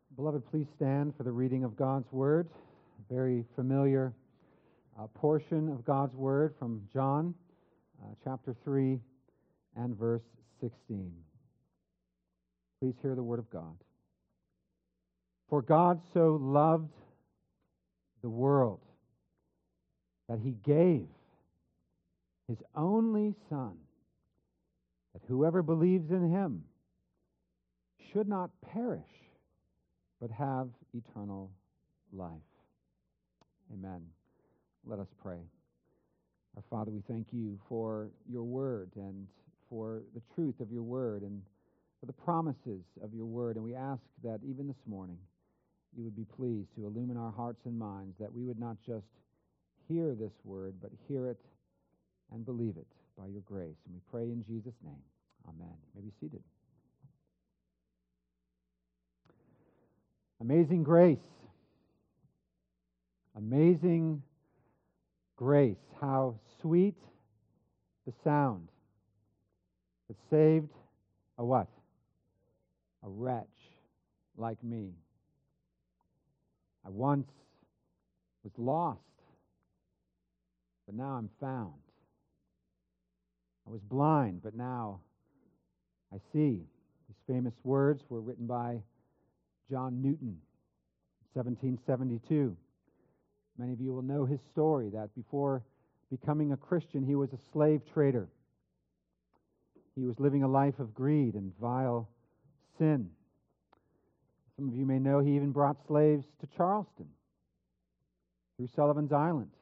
Beloved, please stand for the reading of God's Word, a very familiar portion of God's Word from John chapter 3 and verse 16. Please hear the Word of God. For God so loved the world that He gave His only Son, that whoever believes in Him should not perish, but have eternal life. Amen. Let us pray. Our Father, we thank you for your word and for the truth of your word and for the promises of your word. And we ask that even this morning you would be pleased to illumine our hearts and minds, that we would not just hear this word, but hear it and believe it by your grace. And we pray in Jesus' name. Amen. You may be seated. Amazing grace. Amazing grace. How sweet the sound that saved a what? A wretch like me. I once was lost, but now I'm found. I was blind, but now I see. These famous words were written by John Newton, 1772. Many of you will know his story, that before becoming a Christian, he was a slave trader. He was living a life of greed and vile sin. Some of you may know he even brought slaves to Charleston through Sullivan's Island.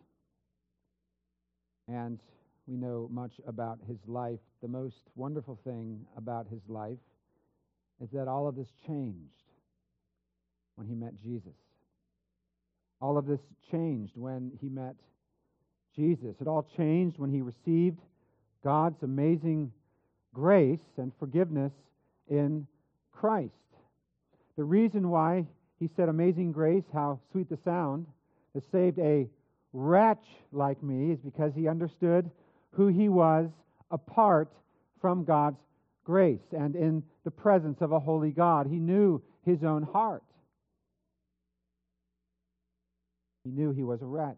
And we know much about his life. The most wonderful thing about his life is that all of this changed when he met Jesus. All of this changed when he met Jesus. It all changed when he received God's amazing grace and forgiveness in Christ. The reason why he said, amazing grace, how sweet the sound, that saved a wretch like me, is because he understood who he was apart from God's grace and in the presence of a holy God. He knew his own heart. He knew he was a wretch.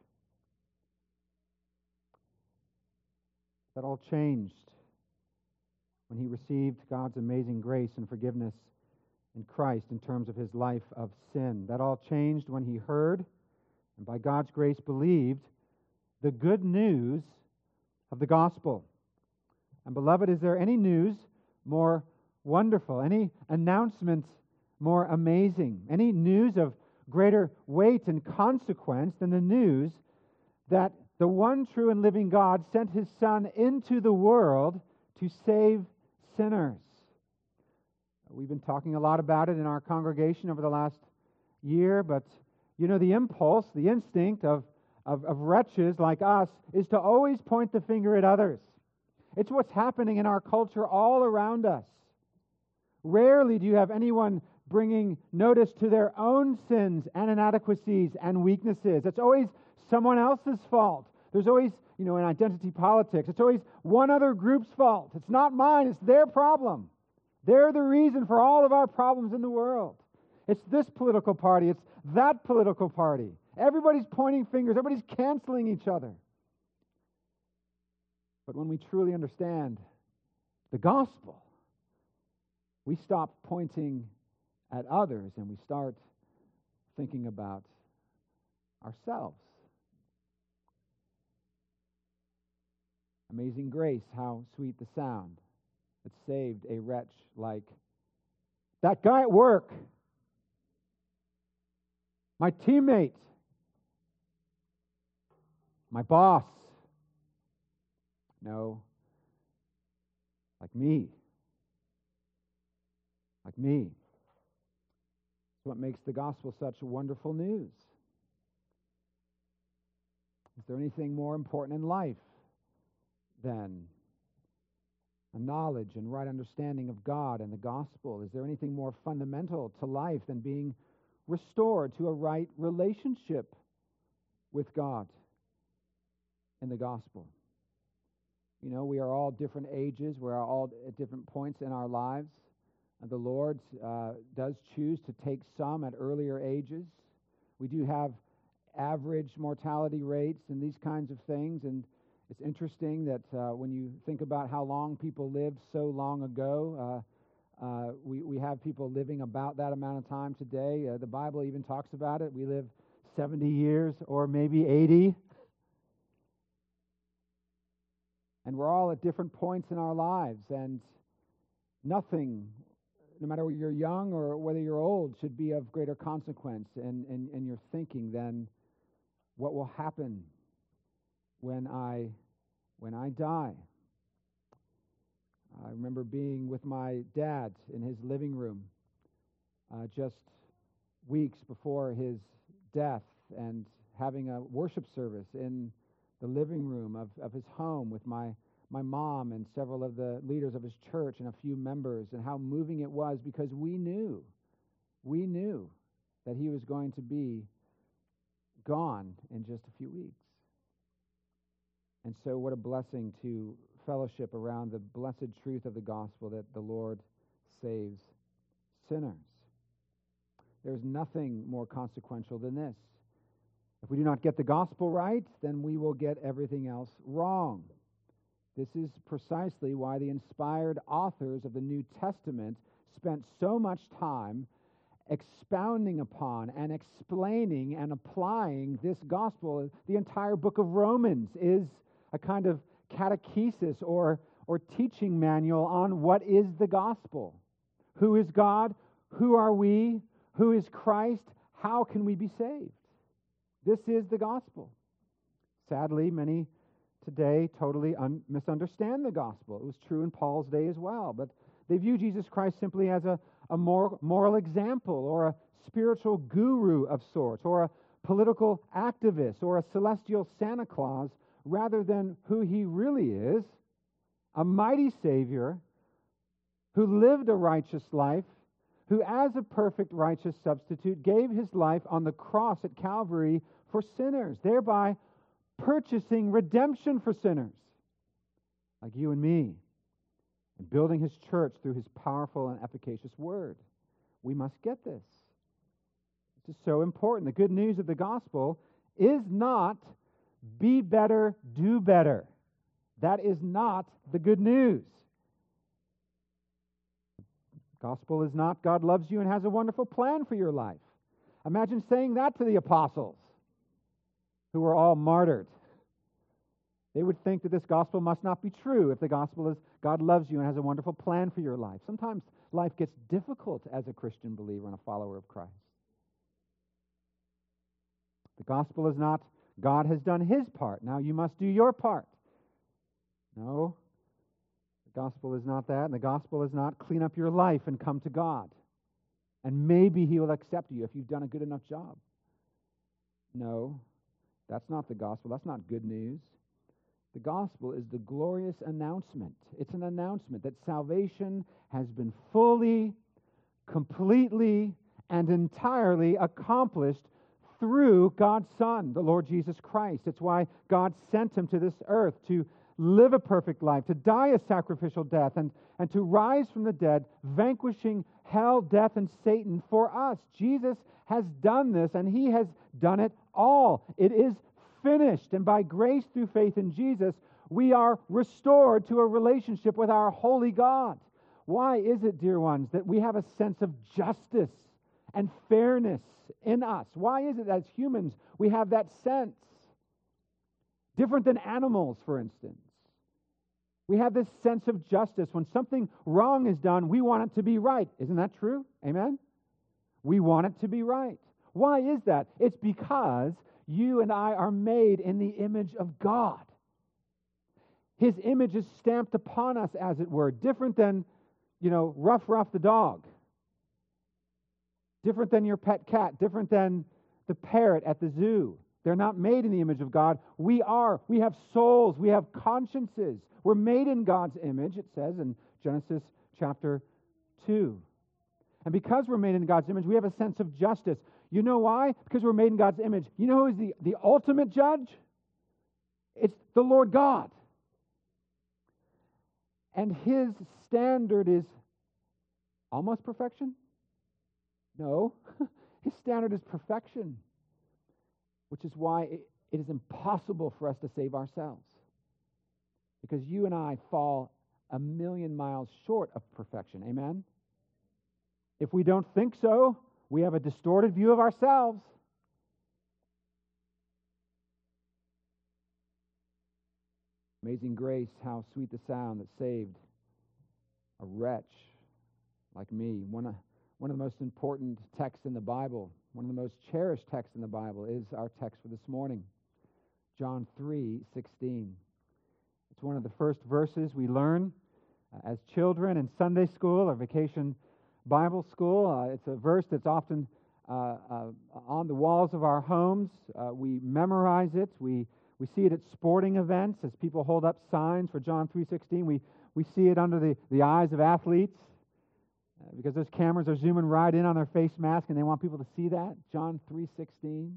That all changed when he received God's amazing grace and forgiveness in Christ in terms of his life of sin. That all changed when he heard and by God's grace believed the good news of the gospel. And beloved, is there any news more wonderful, any announcement more amazing, any news of greater weight and consequence than the news that the one true and living God sent his Son into the world to save sinners? We've been talking a lot about it in our congregation over the last year, but you know, the impulse, the instinct of wretches like us is to always point the finger at others. It's what's happening in our culture all around us. Rarely do you have anyone bringing notice to their own sins and inadequacies and weaknesses. It's always someone else's fault. There's always, in identity politics, it's always one other group's fault. It's not mine, it's their problem. They're the reason for all of our problems in the world. It's this political party, it's that political party. Everybody's pointing fingers, everybody's canceling each other. But when we truly understand the gospel, we stop pointing at others and we start thinking about ourselves. Amazing grace, how sweet the sound that saved a wretch like that guy at work, my teammate, my boss. No, like me. Like me. It's what makes the gospel such wonderful news. Is there anything more important in life than a knowledge and right understanding of God and the gospel? Is there anything more fundamental to life than being restored to a right relationship with God in the gospel? We are all different ages. We're all at different points in our lives. The Lord does choose to take some at earlier ages. We do have average mortality rates and these kinds of things, and it's interesting that when you think about how long people lived so long ago, we have people living about that amount of time today. The Bible even talks about it. We live 70 years or maybe 80. And we're all at different points in our lives, and nothing, no matter whether you're young or whether you're old, should be of greater consequence in your thinking than what will happen when I die. I remember being with my dad in his living room just weeks before his death and having a worship service in the living room of his home with my mom and several of the leaders of his church and a few members, and how moving it was, because we knew that he was going to be gone in just a few weeks. And so what a blessing to fellowship around the blessed truth of the gospel that the Lord saves sinners. There's nothing more consequential than this. If we do not get the gospel right, then we will get everything else wrong. This is precisely why the inspired authors of the New Testament spent so much time expounding upon and explaining and applying this gospel. The entire book of Romans is a kind of catechesis or teaching manual on what is the gospel. Who is God? Who are we? Who is Christ? How can we be saved? This is the gospel. Sadly, many today totally misunderstand the gospel. It was true in Paul's day as well, but they view Jesus Christ simply as a moral example or a spiritual guru of sorts or a political activist or a celestial Santa Claus, rather than who he really is, a mighty Savior who lived a righteous life, who as a perfect righteous substitute gave his life on the cross at Calvary for sinners, thereby purchasing redemption for sinners like you and me, and building his church through his powerful and efficacious word. We must get this. This is so important. The good news of the gospel is not be better, do better. That is not the good news. Gospel is not God loves you and has a wonderful plan for your life. Imagine saying that to the apostles, who were all martyred. They would think that this gospel must not be true if the gospel is God loves you and has a wonderful plan for your life. Sometimes life gets difficult as a Christian believer and a follower of Christ. The gospel is not God has done his part, now you must do your part. No, the gospel is not that, and the gospel is not clean up your life and come to God, and maybe he will accept you if you've done a good enough job. No, that's not the gospel. That's not good news. The gospel is the glorious announcement. It's an announcement that salvation has been fully, completely, and entirely accomplished through God's Son, the Lord Jesus Christ. It's why God sent him to this earth to live a perfect life, to die a sacrificial death, and to rise from the dead, vanquishing hell, death, and Satan for us. Jesus has done this, and he has done it all. It is finished, and by grace through faith in Jesus, we are restored to a relationship with our holy God. Why is it, dear ones, that we have a sense of justice and fairness in us? Why is it that as humans we have that sense? Different than animals, for instance. We have this sense of justice. When something wrong is done, we want it to be right. Isn't that true? Amen? We want it to be right. Why is that? It's because you and I are made in the image of God. His image is stamped upon us, as it were, different than, Ruff the dog. Different than your pet cat, different than the parrot at the zoo. They're not made in the image of God. We are. We have souls. We have consciences. We're made in God's image, it says in Genesis chapter 2. And because we're made in God's image, we have a sense of justice. You know why? Because we're made in God's image. You know who is the ultimate judge? It's the Lord God. And his standard is Almost perfection? No. His standard is perfection, which is why it is impossible for us to save ourselves. Because you and I fall a million miles short of perfection. Amen? If we don't think so, we have a distorted view of ourselves. Amazing grace, how sweet the sound that saved a wretch like me. One of the most important texts in the Bible, one of the most cherished texts in the Bible is our text for this morning, John 3:16. It's one of the first verses we learn as children in Sunday school or vacation Bible school. It's a verse that's often on the walls of our homes. We memorize it. We see it at sporting events as people hold up signs for John 3:16. We see it under the eyes of athletes because those cameras are zooming right in on their face mask and they want people to see that. John 3:16.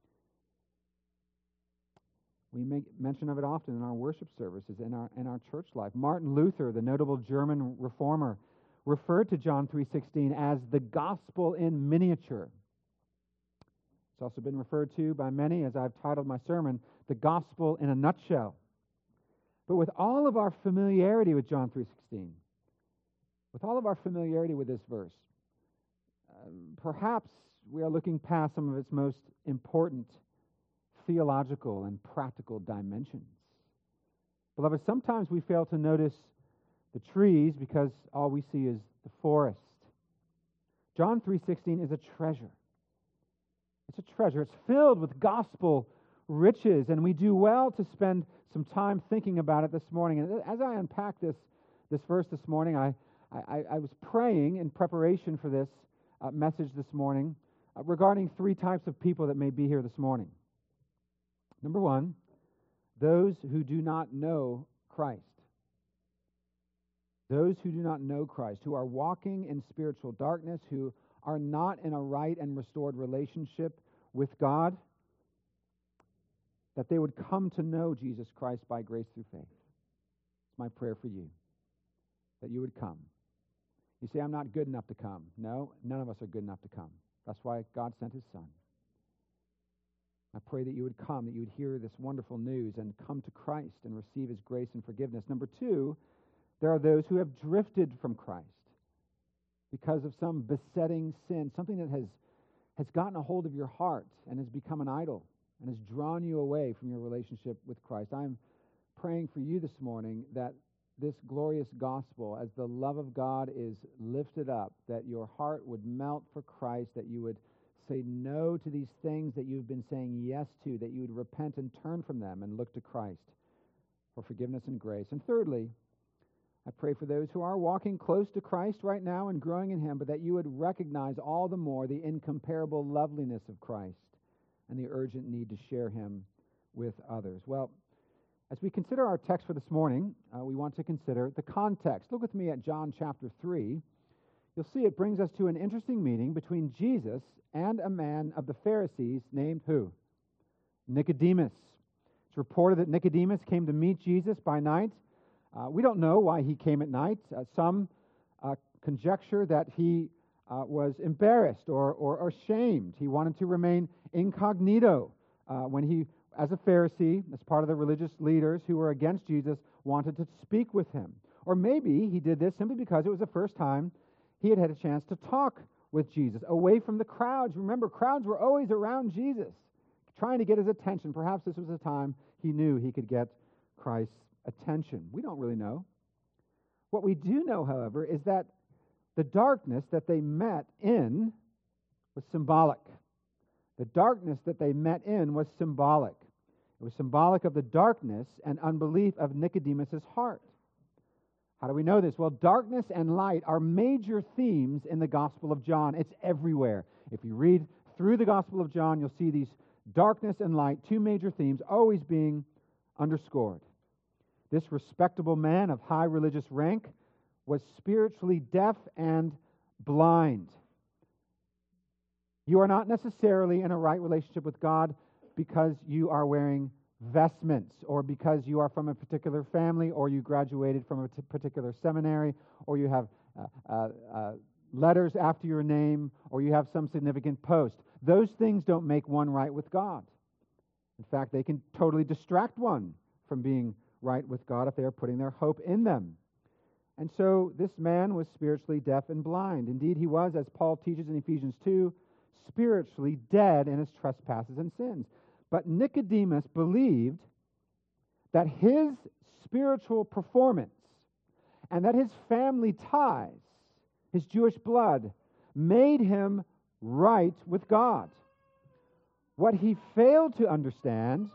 We make mention of it often in our worship services, in our church life. Martin Luther, the notable German reformer, referred to John 3:16 as the gospel in miniature. It's also been referred to by many, as I've titled my sermon, the gospel in a nutshell. But with all of our familiarity with John 3:16, with all of our familiarity with this verse, perhaps we are looking past some of its most important theological and practical dimensions. Beloved, sometimes we fail to notice the trees because all we see is the forest. John 3:16 is a treasure. It's a treasure. It's filled with gospel riches, and we do well to spend some time thinking about it this morning. And as I unpack this verse this morning, I was praying in preparation for this message this morning regarding three types of people that may be here this morning. Number one, those who do not know Christ. Those who do not know Christ, who are walking in spiritual darkness, who are not in a right and restored relationship with God, that they would come to know Jesus Christ by grace through faith. It's my prayer for you, that you would come. You say, I'm not good enough to come. No, none of us are good enough to come. That's why God sent His Son. I pray that you would come, that you would hear this wonderful news and come to Christ and receive His grace and forgiveness. Number two, there are those who have drifted from Christ because of some besetting sin, something that has gotten a hold of your heart and has become an idol and has drawn you away from your relationship with Christ. I'm praying for you this morning that this glorious gospel, as the love of God is lifted up, that your heart would melt for Christ, that you would say no to these things that you've been saying yes to, that you would repent and turn from them and look to Christ for forgiveness and grace. And thirdly, I pray for those who are walking close to Christ right now and growing in Him, but that you would recognize all the more the incomparable loveliness of Christ and the urgent need to share Him with others. Well, as we consider our text for this morning, we want to consider the context. Look with me at John chapter 3. You'll see it brings us to an interesting meeting between Jesus and a man of the Pharisees named who? Nicodemus. It's reported that Nicodemus came to meet Jesus by night. We don't know why he came at night. Some conjecture that he was embarrassed or ashamed. He wanted to remain incognito when he, as a Pharisee, as part of the religious leaders who were against Jesus, wanted to speak with him. Or maybe he did this simply because it was the first time he had had a chance to talk with Jesus, away from the crowds. Remember, crowds were always around Jesus, trying to get his attention. Perhaps this was a time he knew he could get Christ's attention. We don't really know. What we do know, however, is that the darkness that they met in was symbolic. The darkness that they met in was symbolic. It was symbolic of the darkness and unbelief of Nicodemus' heart. How do we know this? Well, darkness and light are major themes in the Gospel of John. It's everywhere. If you read through the Gospel of John, you'll see these darkness and light, two major themes, always being underscored. This respectable man of high religious rank was spiritually deaf and blind. You are not necessarily in a right relationship with God because you are wearing vestments, or because you are from a particular family, or you graduated from a particular seminary, or you have letters after your name or you have some significant post. Those things don't make one right with God. In fact, they can totally distract one from being right with God if they are putting their hope in them. And so this man was spiritually deaf and blind. Indeed, he was, as Paul teaches in Ephesians 2, spiritually dead in his trespasses and sins. But Nicodemus believed that his spiritual performance and that his family ties, his Jewish blood, made him right with God. What he failed to understand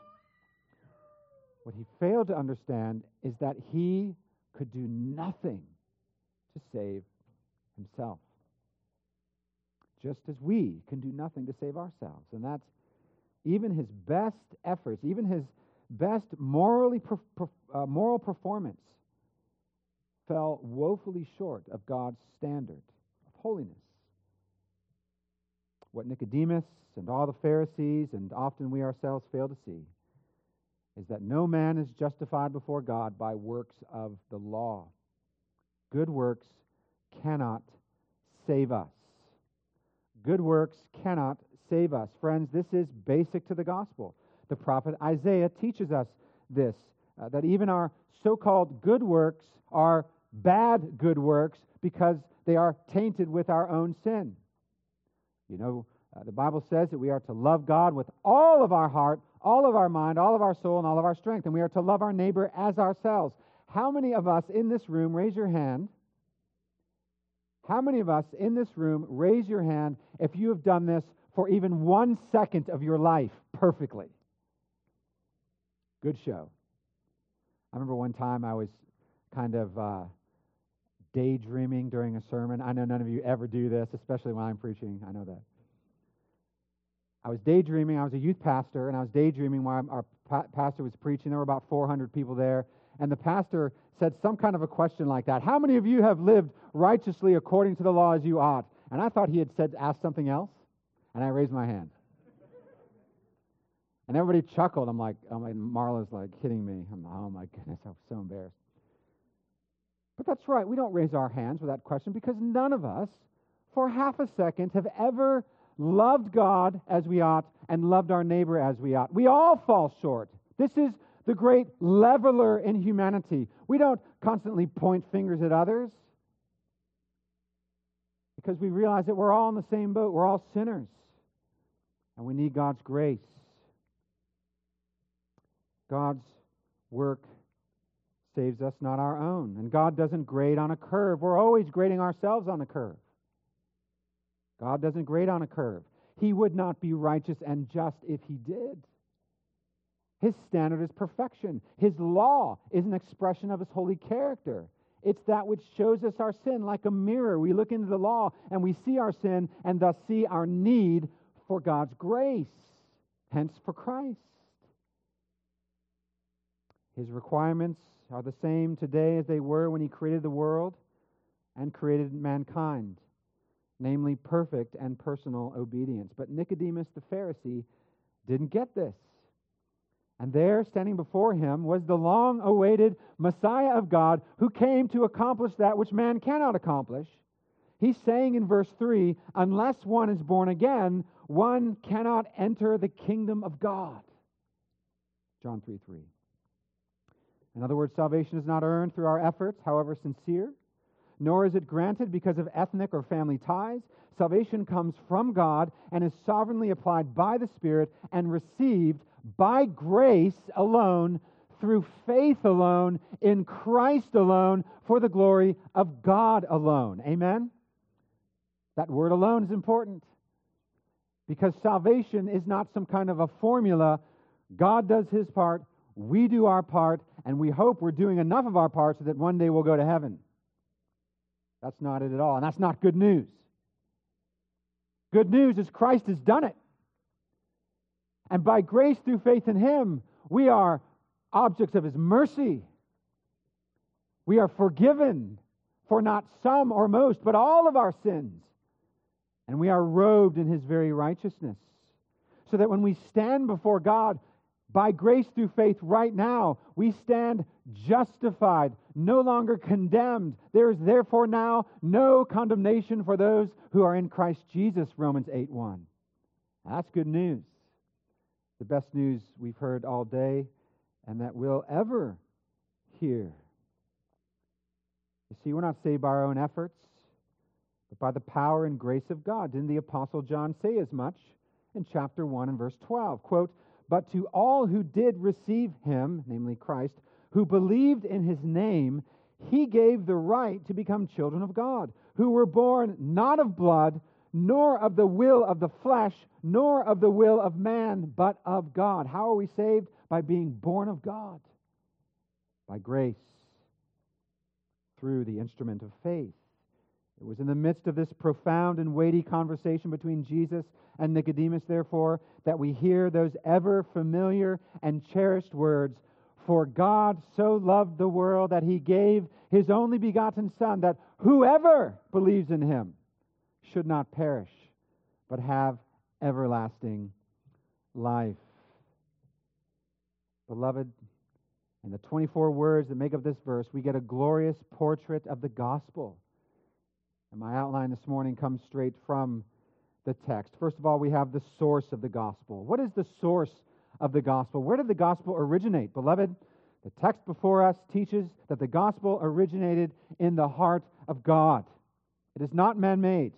is that he could do nothing to save himself. Just as we can do nothing to save ourselves. And that's even his best efforts, even his best moral performance fell woefully short of God's standard of holiness. What Nicodemus and all the Pharisees, and often we ourselves, fail to see is that no man is justified before God by works of the law. Good works cannot save us. Good works cannot save us. Friends, this is basic to the gospel. The prophet Isaiah teaches us this, that even our so-called good works are bad good works because they are tainted with our own sin. You know, the Bible says that we are to love God with all of our heart, all of our mind, all of our soul, and all of our strength, and we are to love our neighbor as ourselves. How many of us in this room, raise your hand, how many of us in this room, raise your hand if you have done this for even 1 second of your life perfectly? Good show. I remember one time I was kind of daydreaming during a sermon. I know none of you ever do this, especially when I'm preaching. I know that. I was daydreaming. I was a youth pastor, and I was daydreaming while our pastor was preaching. There were about 400 people there, and the pastor said some kind of a question like that. How many of you have lived righteously according to the law as you ought? And I thought he had asked something else, and I raised my hand. And everybody chuckled. I'm like, Marla's like hitting me. I'm like, oh my goodness, I was so embarrassed. But that's right, we don't raise our hands for that question because none of us, for half a second, have ever loved God as we ought and loved our neighbor as we ought. We all fall short. This is the great leveler in humanity. We don't constantly point fingers at others because we realize that we're all in the same boat. We're all sinners. And we need God's grace. God's work saves us, not our own. And God doesn't grade on a curve. We're always grading ourselves on a curve. God doesn't grade on a curve. He would not be righteous and just if he did. His standard is perfection. His law is an expression of his holy character. It's that which shows us our sin like a mirror. We look into the law and we see our sin and thus see our need for God's grace, hence for Christ. His requirements are the same today as they were when he created the world and created mankind, namely perfect and personal obedience. But Nicodemus the Pharisee didn't get this. And there, standing before him, was the long-awaited Messiah of God who came to accomplish that which man cannot accomplish. He's saying in verse 3, unless one is born again, one cannot enter the kingdom of God. John 3:3. In other words, salvation is not earned through our efforts, however sincere, nor is it granted because of ethnic or family ties. Salvation comes from God and is sovereignly applied by the Spirit and received by grace alone, through faith alone, in Christ alone, for the glory of God alone. Amen? That word alone is important because salvation is not some kind of a formula. God does his part, we do our part, and we hope we're doing enough of our part so that one day we'll go to heaven. That's not it at all, and that's not good news. Good news is Christ has done it. And by grace through faith in him, we are objects of his mercy. We are forgiven for not some or most, but all of our sins. And we are robed in his very righteousness. So that when we stand before God, By grace through faith right now, we stand justified, no longer condemned. There is therefore now no condemnation for those who are in Christ Jesus, Romans 8:1. That's good news. The best news we've heard all day and that we'll ever hear. You see, we're not saved by our own efforts, but by the power and grace of God. Didn't the Apostle John say as much in chapter 1 and verse 12? Quote, "But to all who did receive him," namely Christ, "who believed in his name, he gave the right to become children of God, who were born not of blood, nor of the will of the flesh, nor of the will of man, but of God." How are we saved? By being born of God, by grace, through the instrument of faith. It was in the midst of this profound and weighty conversation between Jesus and Nicodemus, therefore, that we hear those ever familiar and cherished words, "For God so loved the world that he gave his only begotten Son, that whoever believes in him should not perish, but have everlasting life." Beloved, in the 24 words that make up this verse, we get a glorious portrait of the gospel. And my outline this morning comes straight from the text. First of all, we have the source of the gospel. What is the source of the gospel? Where did the gospel originate? Beloved, the text before us teaches that the gospel originated in the heart of God. It is not man-made.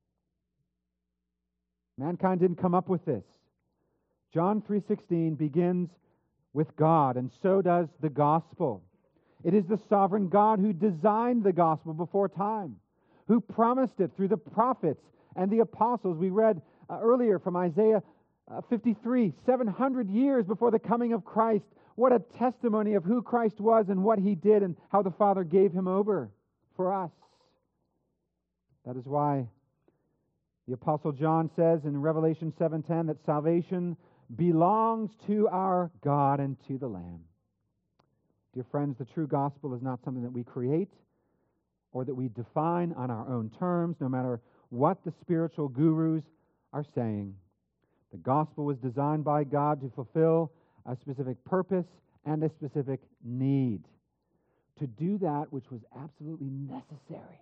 Mankind didn't come up with this. John 3:16 begins with God, and so does the gospel. It is the sovereign God who designed the gospel before time, who promised it through the prophets and the apostles. We read earlier from Isaiah 53, 700 years before the coming of Christ. What a testimony of who Christ was and what he did and how the Father gave him over for us. That is why the Apostle John says in Revelation 7:10 that salvation belongs to our God and to the Lamb. Dear friends, the true gospel is not something that we create or that we define on our own terms, no matter what the spiritual gurus are saying. The gospel was designed by God to fulfill a specific purpose and a specific need, to do that which was absolutely necessary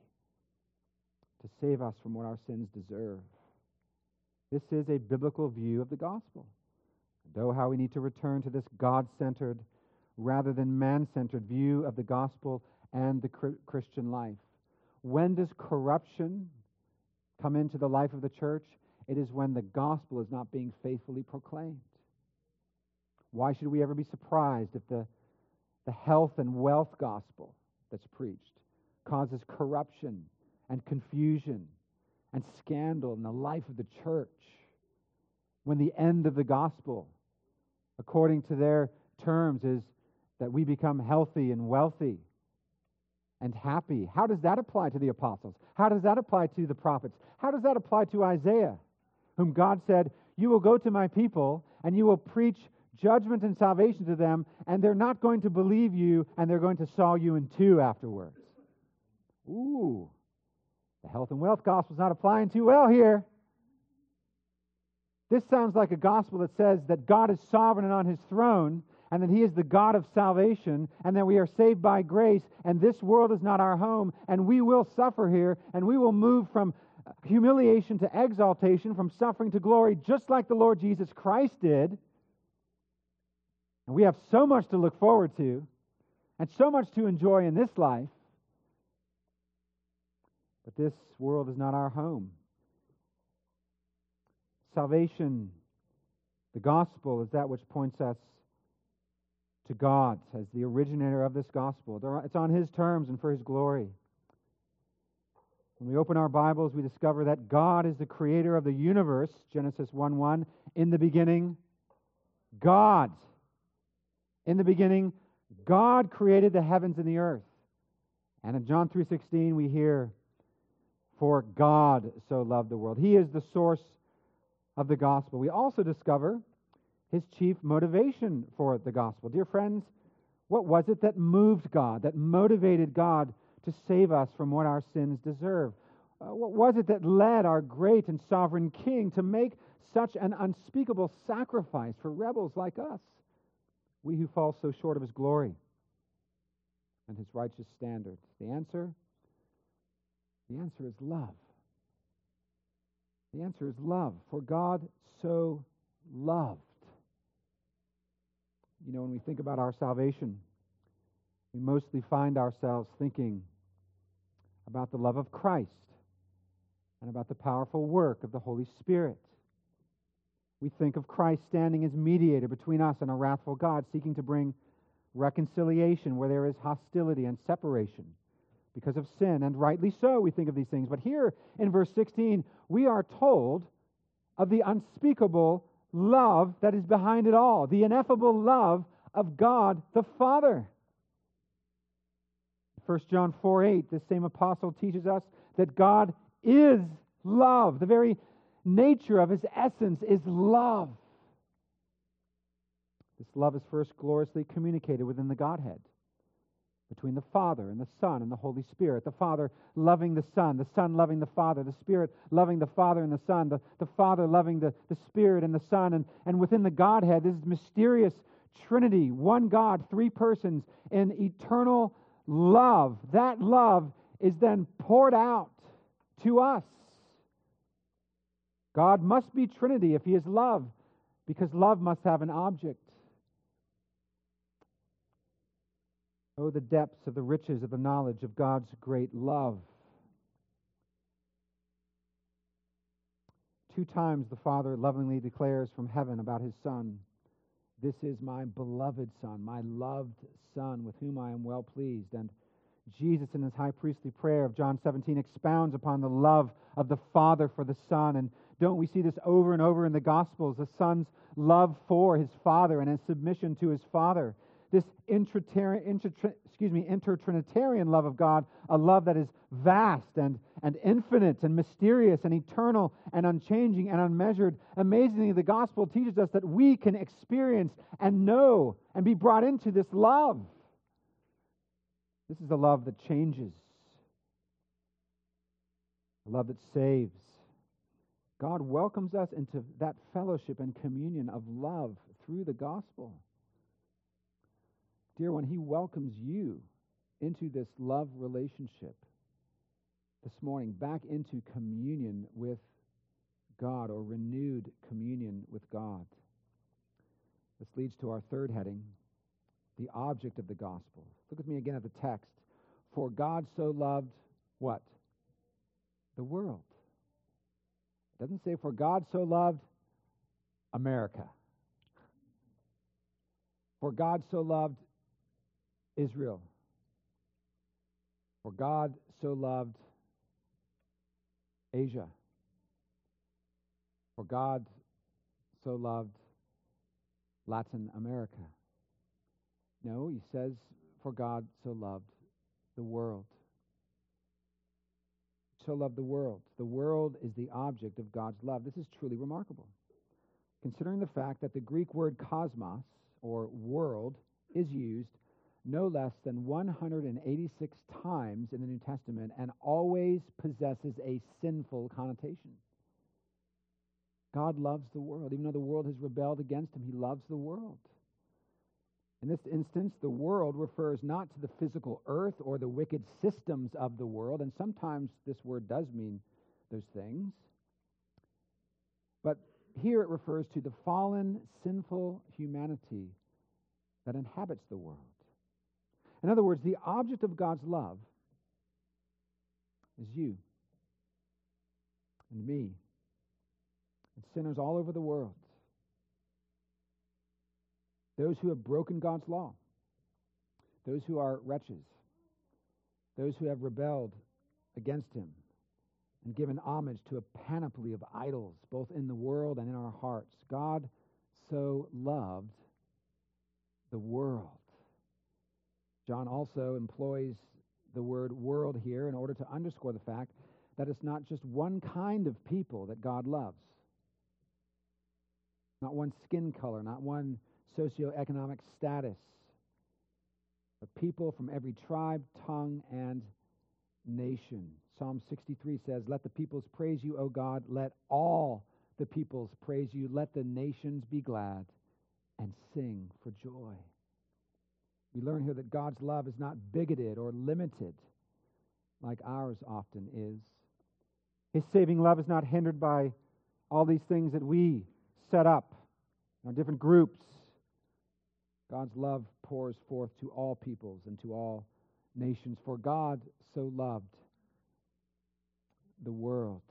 to save us from what our sins deserve. This is a biblical view of the gospel. And oh, how we need to return to this God-centered rather than man-centered view of the gospel and the Christian life. When does corruption come into the life of the church? It is when the gospel is not being faithfully proclaimed. Why should we ever be surprised if the health and wealth gospel that's preached causes corruption and confusion and scandal in the life of the church? When the end of the gospel, according to their terms, is that we become healthy and wealthy and happy. How does that apply to the apostles? How does that apply to the prophets? How does that apply to Isaiah, whom God said, "You will go to my people and you will preach judgment and salvation to them, and they're not going to believe you, and they're going to saw you in two afterwards." Ooh, the health and wealth gospel is not applying too well here. This sounds like a gospel that says that God is sovereign and on his throne, and that he is the God of salvation, and that we are saved by grace, and this world is not our home, and we will suffer here, and we will move from humiliation to exaltation, from suffering to glory, just like the Lord Jesus Christ did. And we have so much to look forward to, and so much to enjoy in this life. But this world is not our home. Salvation, the gospel, is that which points us to God as the originator of this gospel. It's on his terms and for his glory. When we open our Bibles, we discover that God is the creator of the universe. Genesis 1:1. In the beginning, God. In the beginning, God created the heavens and the earth. And in John 3:16, we hear, "For God so loved the world." He is the source of the gospel. We also discover his chief motivation for the gospel. Dear friends, what was it that moved God, that motivated God to save us from what our sins deserve? What was it that led our great and sovereign King to make such an unspeakable sacrifice for rebels like us? We who fall so short of his glory and his righteous standards. The answer is love. The answer is love. For God so loved. You know, when we think about our salvation, we mostly find ourselves thinking about the love of Christ and about the powerful work of the Holy Spirit. We think of Christ standing as mediator between us and a wrathful God, seeking to bring reconciliation where there is hostility and separation because of sin. And rightly so, we think of these things. But here in verse 16, we are told of the unspeakable love that is behind it all, the ineffable love of God the Father. 1 John 4:8, this same apostle teaches us that God is love. The very nature of his essence is love. This love is first gloriously communicated within the Godhead, between the Father and the Son and the Holy Spirit. The Father loving the Son loving the Father, the Spirit loving the Father and the Son, the Father loving the Spirit and the Son. And within the Godhead, this mysterious Trinity, one God, three persons in eternal love. That love is then poured out to us. God must be Trinity if he is love, because love must have an object. Oh, the depths of the riches of the knowledge of God's great love. 2 times the Father lovingly declares from heaven about his Son, "This is my beloved Son, my loved Son, with whom I am well pleased." And Jesus, in his high priestly prayer of John 17, expounds upon the love of the Father for the Son. And don't we see this over and over in the Gospels, the Son's love for his Father and his submission to his Father? This intertrinitarian love of God, a love that is vast and infinite and mysterious and eternal and unchanging and unmeasured. Amazingly, the Gospel teaches us that we can experience and know and be brought into this love. This is a love that changes, a love that saves. God welcomes us into that fellowship and communion of love through the gospel. Dear one, he welcomes you into this love relationship this morning, back into communion with God, or renewed communion with God. This leads to our third heading, the object of the gospel. Look with me again at the text. For God so loved what? The world. It doesn't say for God so loved America. For God so loved Israel. For God so loved Asia. For God so loved Latin America. No, he says, for God so loved the world. So loved the world. The world is the object of God's love. This is truly remarkable, considering the fact that the Greek word cosmos, or world, is used no less than 186 times in the New Testament and always possesses a sinful connotation. God loves the world. Even though the world has rebelled against him, he loves the world. In this instance, the world refers not to the physical earth or the wicked systems of the world, and sometimes this word does mean those things, but here it refers to the fallen, sinful humanity that inhabits the world. In other words, the object of God's love is you and me and sinners all over the world. Those who have broken God's law, those who are wretches, those who have rebelled against him and given homage to a panoply of idols, both in the world and in our hearts. God so loved the world. John also employs the word world here in order to underscore the fact that it's not just one kind of people that God loves. Not one skin color, not one socioeconomic status, but people from every tribe, tongue, and nation. Psalm 63 says, "Let the peoples praise you, O God. Let all the peoples praise you. Let the nations be glad and sing for joy. We learn here that God's love is not bigoted or limited like ours often is. His saving love is not hindered by all these things that we set up, our different groups. God's love pours forth to all peoples and to all nations. For God so loved the world.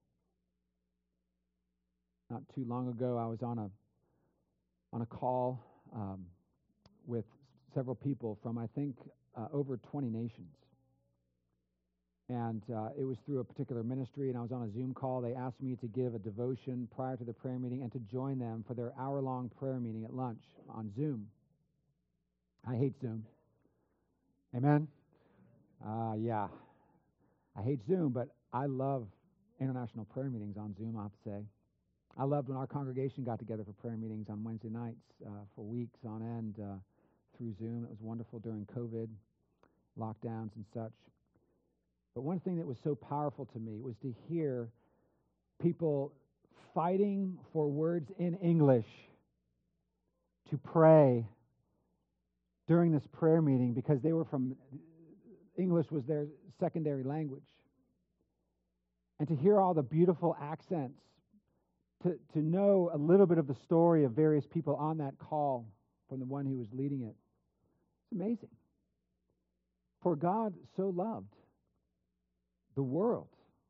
Not too long ago, I was on a call with several people from, I think, over 20 nations. And it was through a particular ministry, and I was on a Zoom call. They asked me to give a devotion prior to the prayer meeting and to join them for their hour-long prayer meeting at lunch on Zoom. I hate Zoom. Amen? Yeah. I hate Zoom, but I love international prayer meetings on Zoom, I have to say. I loved when our congregation got together for prayer meetings on Wednesday nights for weeks on end through Zoom. It was wonderful during COVID, lockdowns and such. But one thing that was so powerful to me was to hear people fighting for words in English to pray during this prayer meeting because they were from, English was their secondary language. And to hear all the beautiful accents, to know a little bit of the story of various people on that call from the one who was leading it. It's amazing. For God so loved the world.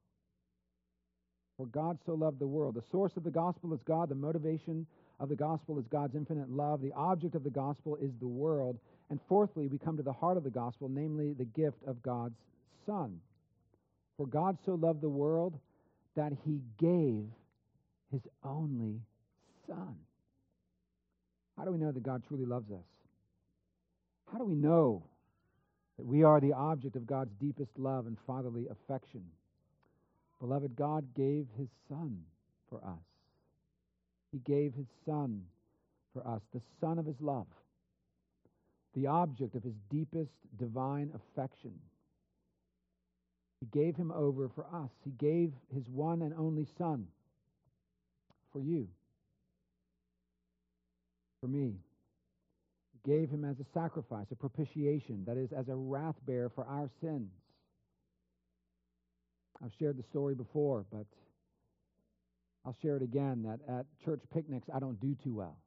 For God so loved the world. The source of the gospel is God. The motivation of the gospel is God's infinite love. The object of the gospel is the world. And fourthly, we come to the heart of the gospel, namely the gift of God's Son. For God so loved the world that he gave his only Son. How do we know that God truly loves us? How do we know that we are the object of God's deepest love and fatherly affection? Beloved, God gave his Son for us. He gave his Son for us, the Son of his love, the object of his deepest divine affection. He gave him over for us. He gave his one and only Son for you, for me. He gave him as a sacrifice, a propitiation, that is, as a wrath bearer for our sins. I've shared the story before, but I'll share it again, that at church picnics I don't do too well.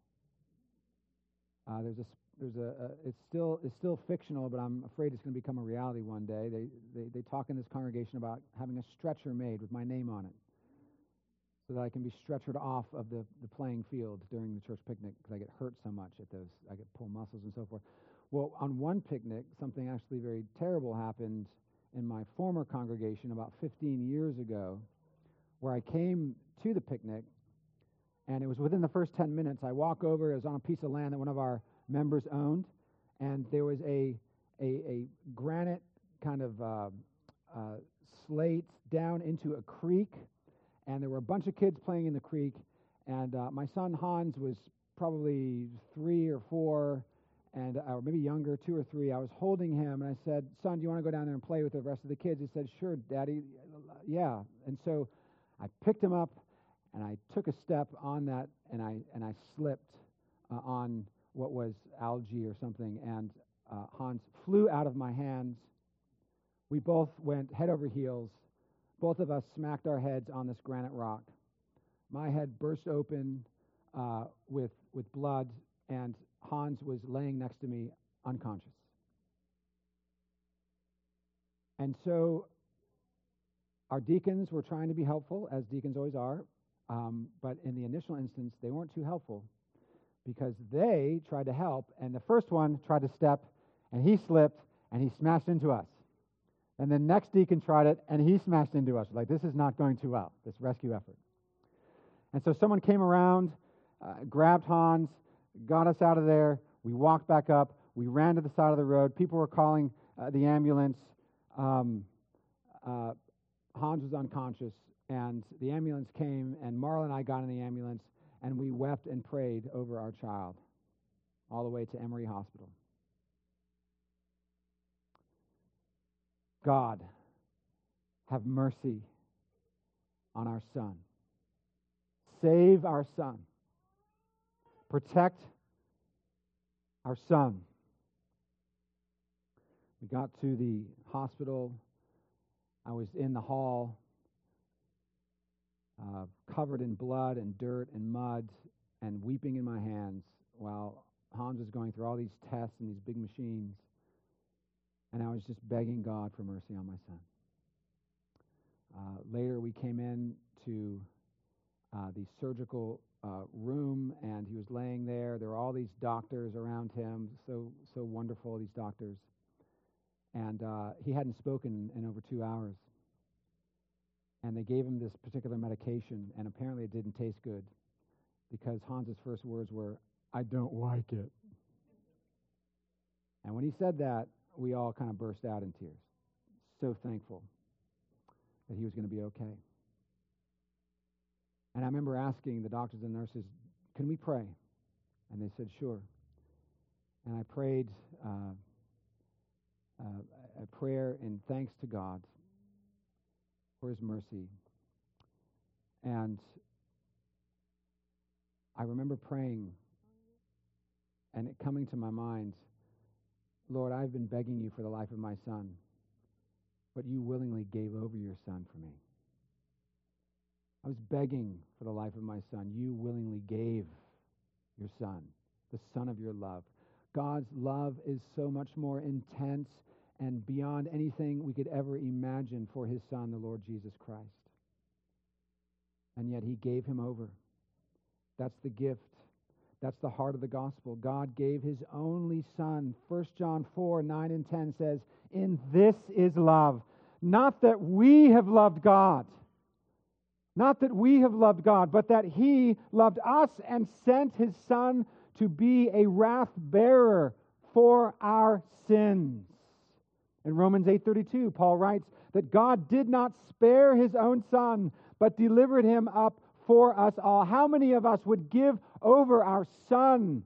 It's still fictional, but I'm afraid it's going to become a reality one day. They talk in this congregation about having a stretcher made with my name on it, so that I can be stretchered off of the playing field during the church picnic because I get hurt so much at those. I get pulled muscles and so forth. Well, on one picnic, something actually very terrible happened in my former congregation about 15 years ago, where I came to the picnic, and it was within the first 10 minutes. I walk over. It was on a piece of land that one of our members owned, and there was a granite kind of slate down into a creek. And there were a bunch of kids playing in the creek, and my son Hans was probably 3 or 4, and or maybe younger, 2 or 3. I was holding him, and I said, "Son, do you want to go down there and play with the rest of the kids?" He said, "Sure, Daddy, yeah." And so I picked him up, and I took a step on that, and I slipped on what was algae or something, and Hans flew out of my hands. We both went head over heels. Both of us smacked our heads on this granite rock. My head burst open with blood, and Hans was laying next to me unconscious. And so our deacons were trying to be helpful, as deacons always are, but in the initial instance, they weren't too helpful because they tried to help, and the first one tried to step, and he slipped, and he smashed into us. And the next deacon tried it, and he smashed into us. Like, this is not going too well, this rescue effort. And so someone came around, grabbed Hans, got us out of there. We walked back up. We ran to the side of the road. People were calling the ambulance. Hans was unconscious, and the ambulance came, and Marla and I got in the ambulance, and we wept and prayed over our child all the way to Emory Hospital. God, have mercy on our son. Save our son. Protect our son. We got to the hospital. I was in the hall, covered in blood and dirt and mud and weeping in my hands while Hans was going through all these tests and these big machines. And I was just begging God for mercy on my son. Later we came in to the surgical room, and he was laying there. There were all these doctors around him, so wonderful, these doctors. And he hadn't spoken in over 2 hours. And they gave him this particular medication, and apparently it didn't taste good, because Hans's first words were, "I don't like it." And when he said that, we all kind of burst out in tears. So thankful that he was going to be okay. And I remember asking the doctors and nurses, "Can we pray?" And they said, "Sure." And I prayed a prayer in thanks to God for his mercy. And I remember praying and it coming to my mind, "Lord, I've been begging you for the life of my son, but you willingly gave over your son for me. I was begging for the life of my son. You willingly gave your son, the son of your love." God's love is so much more intense and beyond anything we could ever imagine for his son, the Lord Jesus Christ. And yet he gave him over. That's the gift. That's the heart of the gospel. God gave his only son. 1 John 4:9-10 says, "In this is love, not that we have loved God, not that we have loved God, but that he loved us and sent his son to be a wrath bearer for our sins." In Romans 8:32, Paul writes that God did not spare his own son, but delivered him up for us all. How many of us would give over our son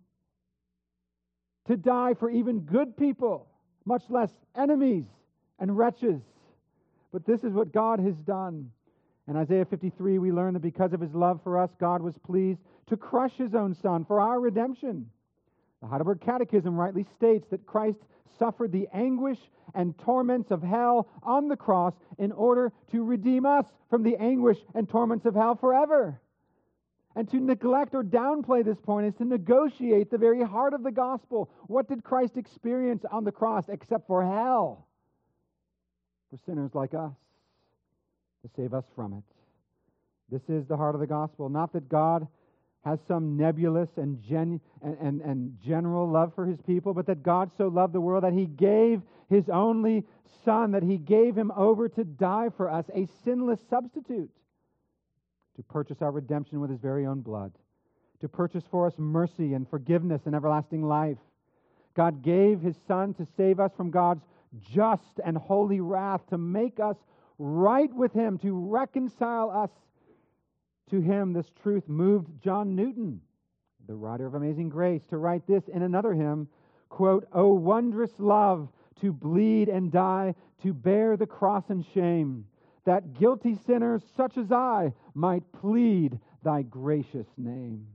to die for even good people, much less enemies and wretches? But this is what God has done. In Isaiah 53, we learn that because of his love for us, God was pleased to crush his own son for our redemption. The Heidelberg Catechism rightly states that Christ suffered the anguish and torments of hell on the cross in order to redeem us from the anguish and torments of hell forever. And to neglect or downplay this point is to negotiate the very heart of the gospel. What did Christ experience on the cross except for hell for sinners like us, to save us from it? This is the heart of the gospel. Not that God has some nebulous and general love for his people, but that God so loved the world that he gave his only son, that he gave him over to die for us, a sinless substitute, to purchase our redemption with his very own blood, to purchase for us mercy and forgiveness and everlasting life. God gave his son to save us from God's just and holy wrath, to make us right with him, to reconcile us to him. This truth moved John Newton, the writer of Amazing Grace, to write this in another hymn, quote, "O wondrous love, to bleed and die, to bear the cross and shame, that guilty sinners such as I might plead thy gracious name."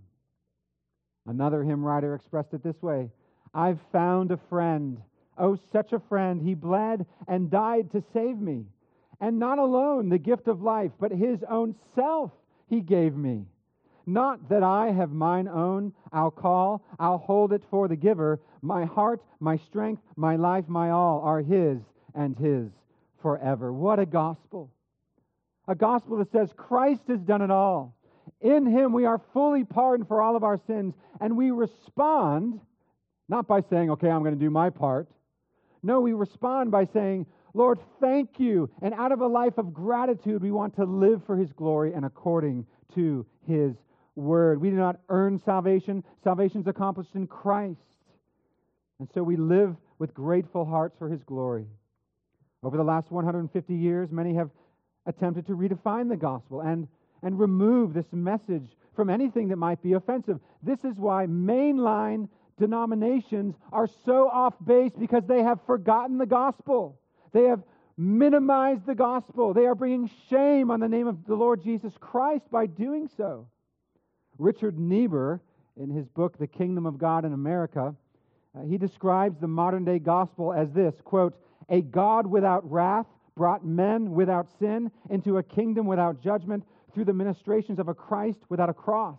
Another hymn writer expressed it this way, "I've found a friend, oh such a friend, he bled and died to save me, and not alone the gift of life, but his own self he gave me. Not that I have mine own, I'll hold it for the giver. My heart, my strength, my life, my all are his and his forever." What a gospel. A gospel that says Christ has done it all. In him we are fully pardoned for all of our sins, and we respond not by saying, "Okay, I'm going to do my part." No, we respond by saying, "Lord, thank you." And out of a life of gratitude, we want to live for his glory and according to his word. We do not earn salvation. Salvation is accomplished in Christ. And so we live with grateful hearts for his glory. Over the last 150 years, many have attempted to redefine the gospel and remove this message from anything that might be offensive. This is why mainline denominations are so off base, because they have forgotten the gospel. They have minimized the gospel. They are bringing shame on the name of the Lord Jesus Christ by doing so. Richard Niebuhr, in his book, The Kingdom of God in America, He describes the modern-day gospel as this, quote, "A God without wrath brought men without sin into a kingdom without judgment through the ministrations of a Christ without a cross."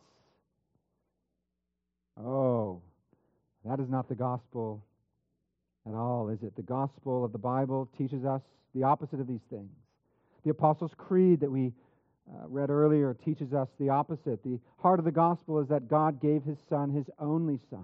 Oh, that is not the gospel at all, is it? The gospel of the Bible teaches us the opposite of these things. The Apostles' Creed that we read earlier teaches us the opposite. The heart of the gospel is that God gave His Son, His only Son.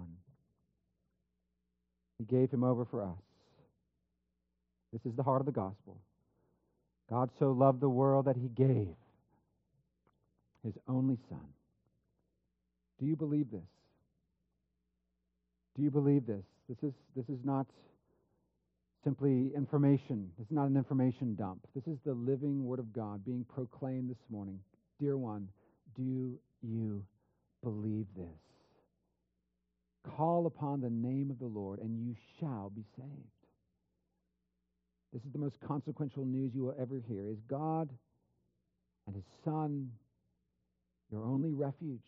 He gave Him over for us. This is the heart of the gospel. God so loved the world that He gave His only Son. Do you believe this? Do you believe this? This is not simply information. This is not an information dump. This is the living Word of God being proclaimed this morning. Dear one, do you believe this? Call upon the name of the Lord, and you shall be saved. This is the most consequential news you will ever hear. Is God and His Son your only refuge?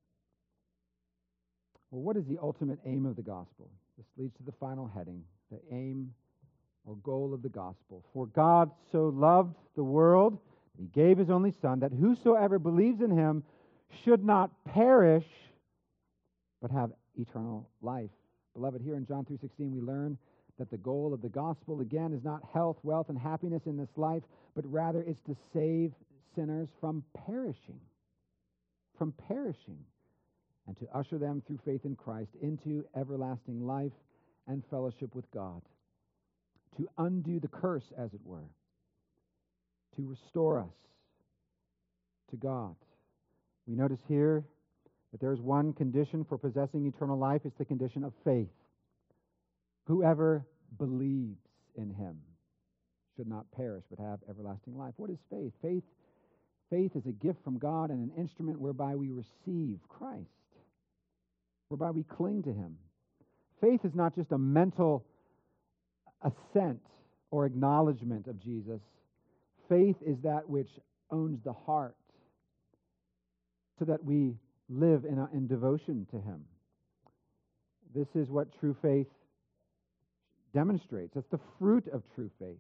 Well, what is the ultimate aim of the gospel? This leads to the final heading, the aim or goal of the gospel. For God so loved the world, He gave His only Son, that whosoever believes in Him should not perish, but have eternal life. Beloved, here in John 3:16 we learn that the goal of the gospel, again, is not health, wealth, and happiness in this life, but rather it's to save sinners from perishing, and to usher them through faith in Christ into everlasting life and fellowship with God, to undo the curse, as it were, to restore us to God. We notice here that there is one condition for possessing eternal life. It's the condition of faith. Whoever believes in Him should not perish but have everlasting life. What is faith? Faith is a gift from God and an instrument whereby we receive Christ, whereby we cling to Him. Faith is not just a mental assent or acknowledgement of Jesus. Faith is that which owns the heart, so that we live in devotion to Him. This is what true faith demonstrates. That's the fruit of true faith.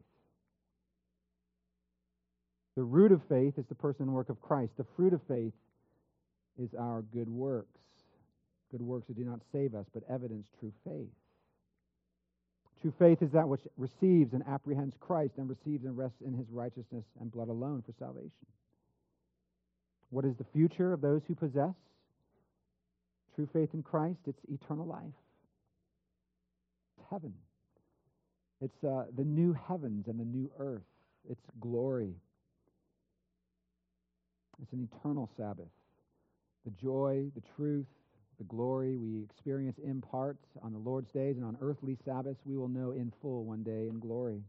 The root of faith is the person and work of Christ. The fruit of faith is our good works. Good works that do not save us, but evidence true faith. True faith is that which receives and apprehends Christ and receives and rests in His righteousness and blood alone for salvation. What is the future of those who possess true faith in Christ? It's eternal life. It's heaven. It's the new heavens and the new earth. It's glory. It's an eternal Sabbath. The joy, the truth, the glory we experience in part on the Lord's days and on earthly Sabbaths, we will know in full one day in glory.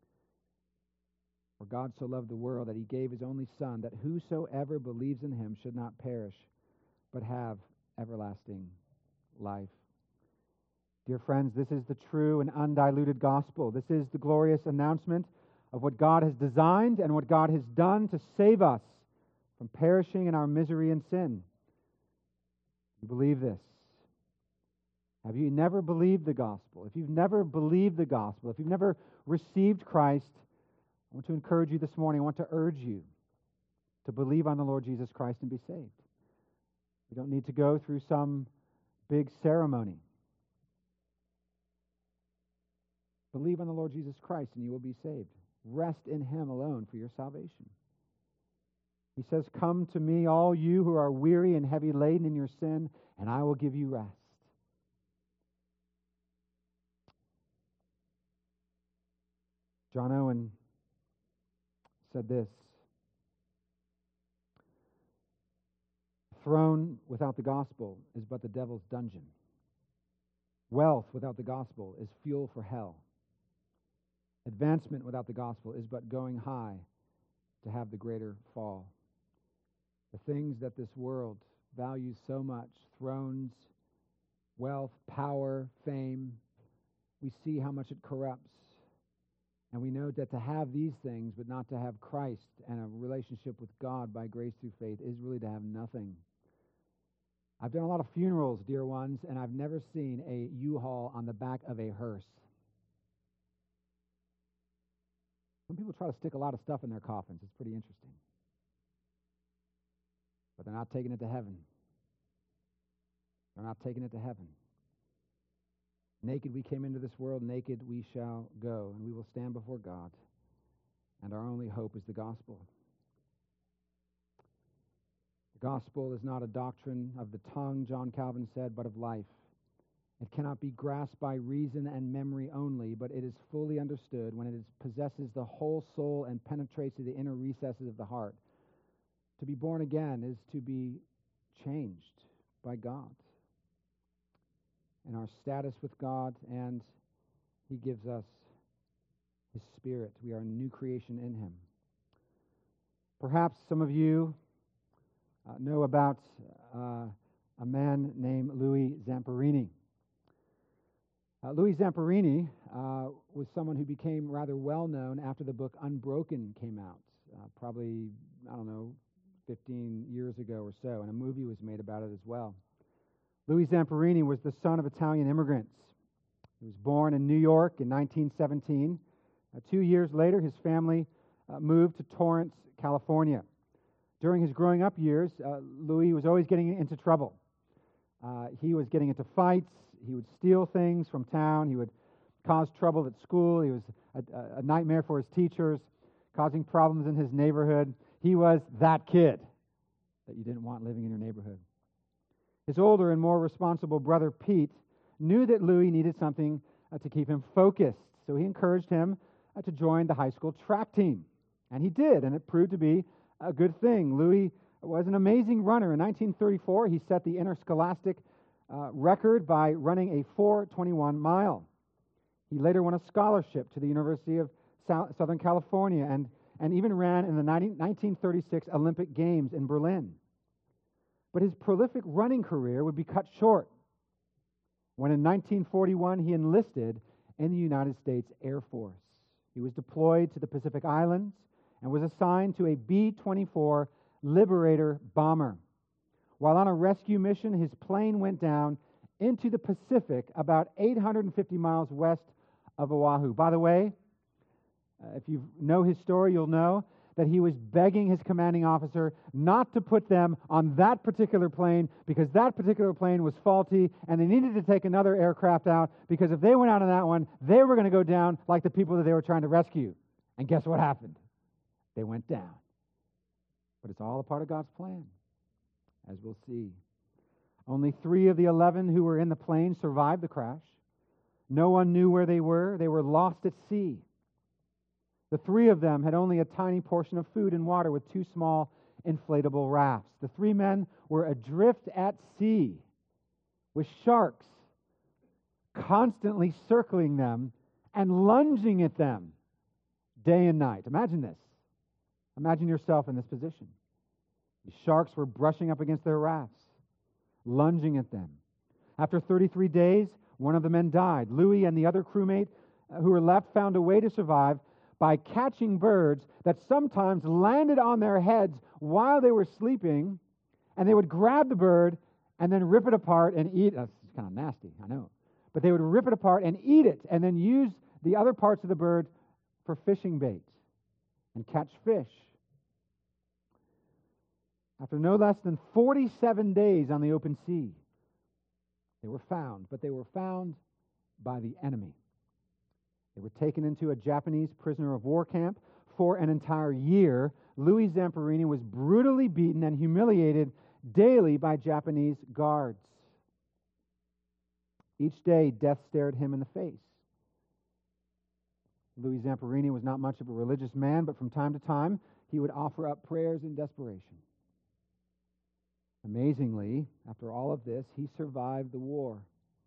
For God so loved the world that He gave His only Son, that whosoever believes in Him should not perish, but have everlasting life. Dear friends, this is the true and undiluted gospel. This is the glorious announcement of what God has designed and what God has done to save us from perishing in our misery and sin. You believe this? Have you never believed the gospel? If you've never believed the gospel, if you've never received Christ, I want to encourage you this morning, I want to urge you to believe on the Lord Jesus Christ and be saved. You don't need to go through some big ceremony. Believe on the Lord Jesus Christ and you will be saved. Rest in Him alone for your salvation. He says, "Come to me, all you who are weary and heavy laden in your sin, and I will give you rest." John Owen said this: "A throne without the gospel is but the devil's dungeon. Wealth without the gospel is fuel for hell. Advancement without the gospel is but going high to have the greater fall." The things that this world values so much, thrones, wealth, power, fame, we see how much it corrupts. And we know that to have these things, but not to have Christ and a relationship with God by grace through faith, is really to have nothing. I've done a lot of funerals, dear ones, and I've never seen a U-Haul on the back of a hearse. Some people try to stick a lot of stuff in their coffins. It's pretty interesting. But they're not taking it to heaven. They're not taking it to heaven. Naked we came into this world, naked we shall go, and we will stand before God. And our only hope is the gospel. The gospel is not a doctrine of the tongue, John Calvin said, but of life. It cannot be grasped by reason and memory only, but it is fully understood when it possesses the whole soul and penetrates to the inner recesses of the heart. To be born again is to be changed by God and our status with God, and He gives us His Spirit. We are a new creation in Him. Perhaps some of you know about a man named Louis Zamperini. Louis Zamperini was someone who became rather well known after the book Unbroken came out, probably, 15 years ago or so, and a movie was made about it as well. Louis Zamperini was the son of Italian immigrants. He was born in New York in 1917. 2 years later, his family moved to Torrance, California. During his growing up years, Louis was always getting into trouble. He was getting into fights. He would steal things from town. He would cause trouble at school. He was a nightmare for his teachers, causing problems in his neighborhood. He was that kid that you didn't want living in your neighborhood. His older and more responsible brother, Pete, knew that Louis needed something to keep him focused, so he encouraged him to join the high school track team. And he did, and it proved to be a good thing. Louis was an amazing runner. In 1934, he set the interscholastic record by running a 4:21 mile. He later won a scholarship to the University of Southern California and even ran in the 1936 Olympic Games in Berlin. But his prolific running career would be cut short when in 1941 he enlisted in the United States Air Force. He was deployed to the Pacific Islands and was assigned to a B-24 Liberator bomber. While on a rescue mission, his plane went down into the Pacific about 850 miles west of Oahu. By the way, if you know his story, you'll know that he was begging his commanding officer not to put them on that particular plane because that particular plane was faulty and they needed to take another aircraft out because if they went out on that one, they were going to go down like the people that they were trying to rescue. And guess what happened? They went down. But it's all a part of God's plan, as we'll see. Only 3 of the 11 who were in the plane survived the crash. No one knew where they were. They were lost at sea. The 3 of them had only a tiny portion of food and water with 2 small inflatable rafts. The 3 men were adrift at sea with sharks constantly circling them and lunging at them day and night. Imagine this. Imagine yourself in this position. The sharks were brushing up against their rafts, lunging at them. After 33 days, one of the men died. Louis and the other crewmate who were left found a way to survive by catching birds that sometimes landed on their heads while they were sleeping, and they would grab the bird and then rip it apart and eat it. That's kind of nasty, I know. But they would rip it apart and eat it, and then use the other parts of the bird for fishing bait and catch fish. After no less than 47 days on the open sea, they were found, but they were found by the enemy. They were taken into a Japanese prisoner of war camp for an entire year. Louis Zamperini was brutally beaten and humiliated daily by Japanese guards. Each day, death stared him in the face. Louis Zamperini was not much of a religious man, but from time to time, he would offer up prayers in desperation. Amazingly, after all of this, he survived the war.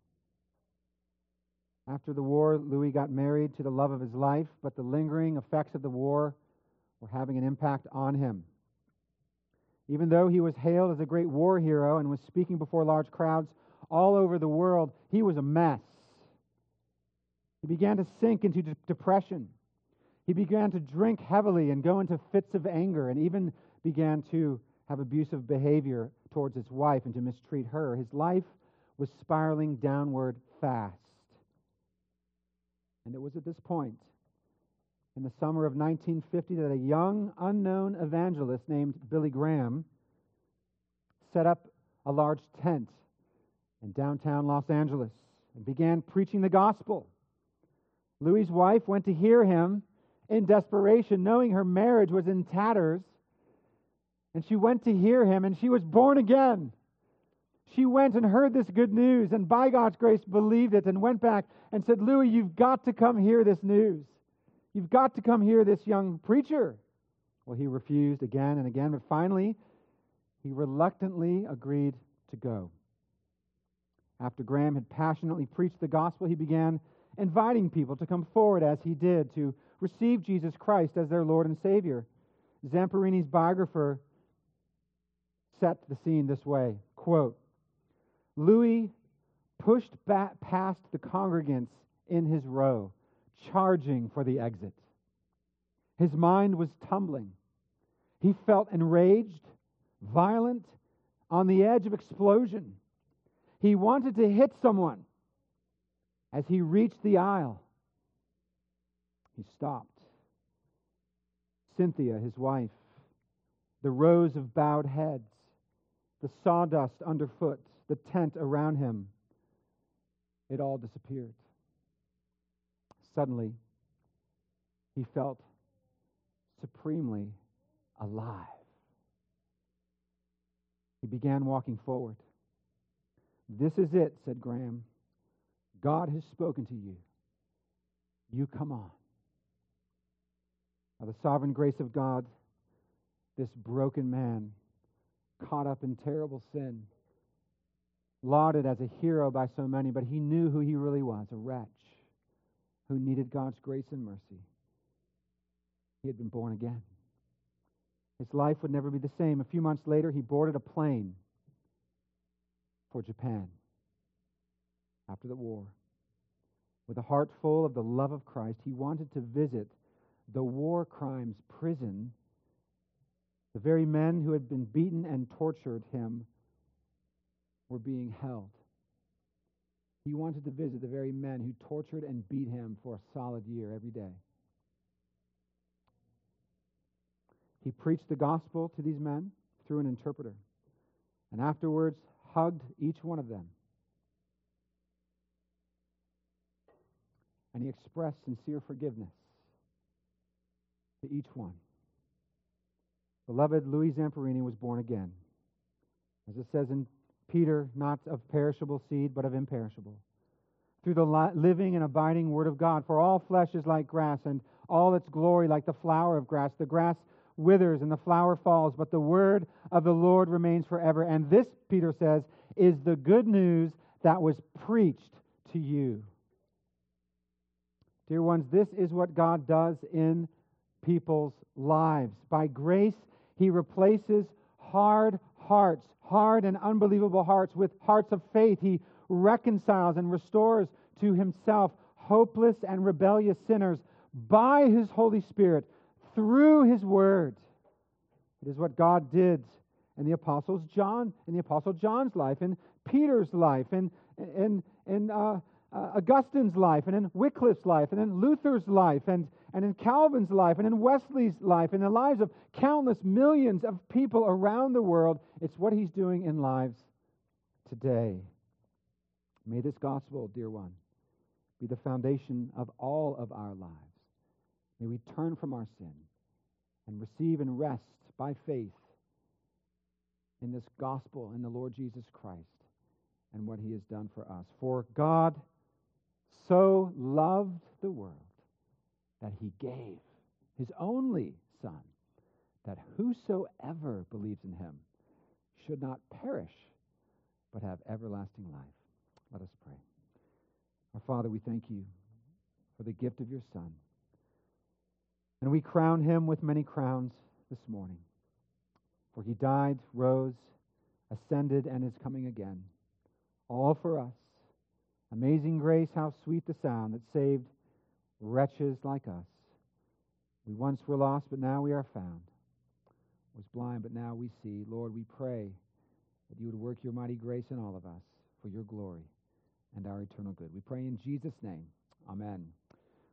After the war, Louis got married to the love of his life, but the lingering effects of the war were having an impact on him. Even though he was hailed as a great war hero and was speaking before large crowds all over the world, he was a mess. He began to sink into depression. He began to drink heavily and go into fits of anger and even began to have abusive behavior towards his wife and to mistreat her. His life was spiraling downward fast. And it was at this point, in the summer of 1950, that a young, unknown evangelist named Billy Graham set up a large tent in downtown Los Angeles and began preaching the gospel. Louis's wife went to hear him in desperation, knowing her marriage was in tatters. And she went to hear him, and she was born again. She went and heard this good news, and by God's grace believed it, and went back and said, Louis, you've got to come hear this news. You've got to come hear this young preacher. Well, he refused again and again, but finally, he reluctantly agreed to go. After Graham had passionately preached the gospel, he began inviting people to come forward, as he did, to receive Jesus Christ as their Lord and Savior. Zamperini's biographer set the scene this way, quote, Louis pushed back past the congregants in his row, charging for the exit. His mind was tumbling. He felt enraged, violent, on the edge of explosion. He wanted to hit someone. As he reached the aisle, he stopped. Cynthia, his wife, the rows of bowed heads, the sawdust underfoot, the tent around him, it all disappeared. Suddenly, he felt supremely alive. He began walking forward. This is it, said Graham. God has spoken to you. You come on. By the sovereign grace of God, this broken man, caught up in terrible sin, lauded as a hero by so many, but he knew who he really was, a wretch who needed God's grace and mercy. He had been born again. His life would never be the same. A few months later, he boarded a plane for Japan after the war. With a heart full of the love of Christ, he wanted to visit the war crimes prison. The very men who had been beaten and tortured him were being held. He wanted to visit the very men who tortured and beat him for a solid year every day. He preached the gospel to these men through an interpreter, and afterwards hugged each one of them. And he expressed sincere forgiveness to each one. Beloved, Louis Zamperini was born again. As it says in Peter, not of perishable seed, but of imperishable. Through the living and abiding Word of God. For all flesh is like grass, and all its glory like the flower of grass. The grass withers and the flower falls, but the word of the Lord remains forever. And this, Peter says, is the good news that was preached to you. Dear ones, this is what God does in people's lives. By grace, He replaces hard hearts, hard and unbelievable hearts, with hearts of faith. He reconciles and restores to Himself hopeless and rebellious sinners by His Holy Spirit through His Word. It is what God did in the Apostle John's life, in Peter's life, in Augustine's life, and in Wycliffe's life, and in Luther's life, and in Calvin's life, and in Wesley's life, in the lives of countless millions of people around the world. It's what He's doing in lives today. May this gospel, dear one, be the foundation of all of our lives. May we turn from our sin and receive and rest by faith in this gospel, in the Lord Jesus Christ, and what He has done for us. For God so loved the world that He gave His only Son, that whosoever believes in Him should not perish, but have everlasting life. Let us pray. Our Father, we thank You for the gift of Your Son. And we crown Him with many crowns this morning. For He died, rose, ascended, and is coming again. All for us. Amazing grace, how sweet the sound that saved wretches like us. We once were lost, but now we are found. was blind, but now we see. Lord, we pray that you would work your mighty grace in all of us for your glory and our eternal good. We pray in Jesus' name. Amen.